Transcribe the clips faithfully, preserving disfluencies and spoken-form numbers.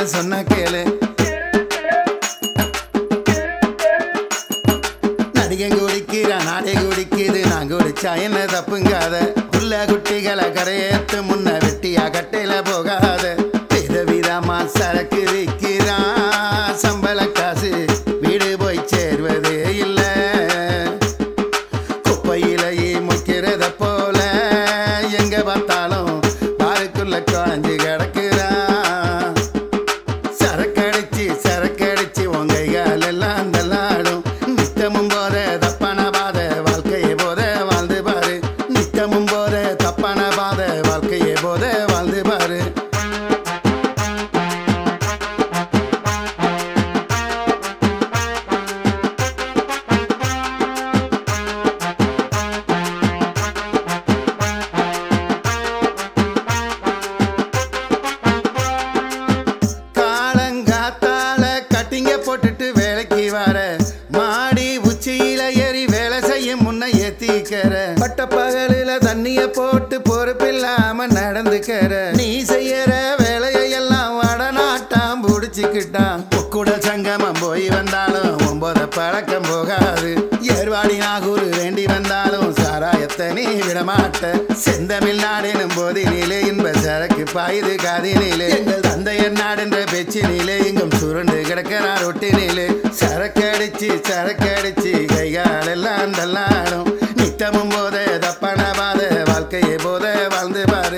சொன்ன கேளு. நடிகன் குடிக்கிறா நாடே குடிக்குது நான் குடிச்சா என்ன தப்புங்காத. புள்ள குட்டிகளை கரையேத்து முன்ன வெட்டியா கட்டையில போகாத. விதவிதமா சரக்கு விற்கிறான் சம்பள காசு வீடு போய் சேர்வதே இல்ல. குப்பையிலேயே முக்கிறத போல எங்க பார்த்தாலும் பாருக்குள்ள குழஞ்சு கிடக்குறான். சரக்கடிச்சு சரக்கடிச்சு உங்கைகள் எல்லாம் தள்ளாடும். நித்தமும் போத தப்பான பாத வாழ்க்கையை போத வாழ்ந்து பாரு. நித்தமும் போத தப்பான பாத வாழ்க்கையை போத வாழ்ந்து பாரு. போட்டுட்டு வேலைக்கு வர மாடி உச்சியில ஏறி வேலை செய்யும் முன்ன ஏத்திக்கிற. பட்ட பகலில தண்ணிய போட்டு பொறுப்பில்லாம நடந்துக்கிற. நீ செய்யற வேலையெல்லாம் வடநாட்டாம் புடிச்சுக்கிட்டான். கூட சங்கமம் போய் வந்தாலும் ஒன்பத பழக்கம் போகாது. ஏர்வாடி நாகூர் வேண்டி வந்தாலும் சாராயத்தை நீ விடமாட்ட. செந்தமிழ் நாடெனும் போதினிலே இன்ப சரக்கு பாயுது காதினிலே. எங்கள் தந்தையர் நாடென்ற பேச்சினிலே இங்கும் சுருண்டு கிடக்கிறார் ரொட்டினிலே. சரக்கடிச்சு சரக்கடிச்சு கைகால் எல்லாம் தள்ளாடும். நித்தமும் போத தப்பான பாத வாழ்க்கையை போத வாழ்ந்து பாரு.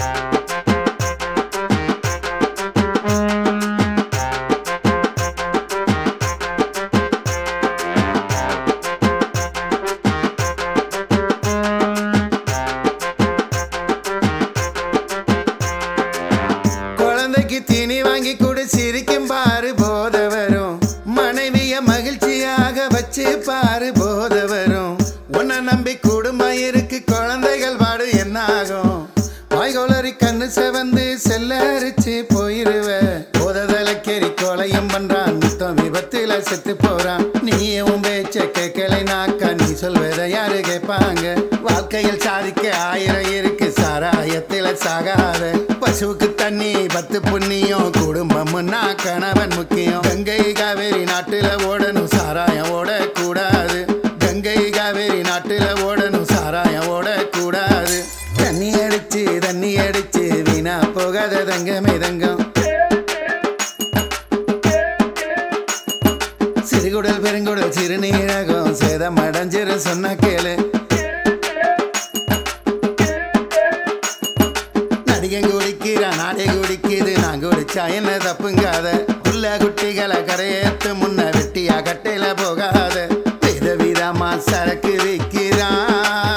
தீனி வாங்கி கூட சிரிக்கும் பாரு போத வரும். மனைவிய மகிழ்ச்சியாக வச்சு பாரு போத வரும். உன்னை நம்பி குடும்பம் இருக்கு குழந்தைகள் பாடு என்னாகும். வாய்கோளறி கண்ணு செவந்து செல்லரிச்சு போயிருவ. போததலக்கேறி கொலையும் பண்றான் நித்தம் விபத்துல செத்து போறான். நீயும் பேச்ச கேட்கலை நாக்கா நீ சொல்வதை யாரு கேட்பாங்க. வாழ்க்கையில் சாதிக்க ஆயிரம் இருக்கு சாராயத்தில சாகாத. பசுவுக்கு தண்ணி பத்து புண்ணியம் குடும்பம்னா கணவன் முக்கியம். கங்கை காவேரி நாட்டுல ஓடணும் சாராயம் ஓடக்கூடாது. கங்கை காவேரி நாட்டுல ஓடணும் சாராயம் ஓடக்கூடாது. தண்ணி அடிச்சு தண்ணி அடிச்சு வீணா போகாத தங்கமே தங்கம். சிறுகுடல் பெருங்குடல் சிறுநீரகம் சேதம் அடைஞ்சிரு சொன்ன கேளு. நடிகன் குடிக்கிறா நாடே குடிக்குது நான் குடிச்சா என்ன தப்புங்காத. புள்ள குட்டிகளை கரையேத்து முன்ன வெட்டியா கட்டையில போகாத. விதவிதமா சரக்கு விற்கிறான்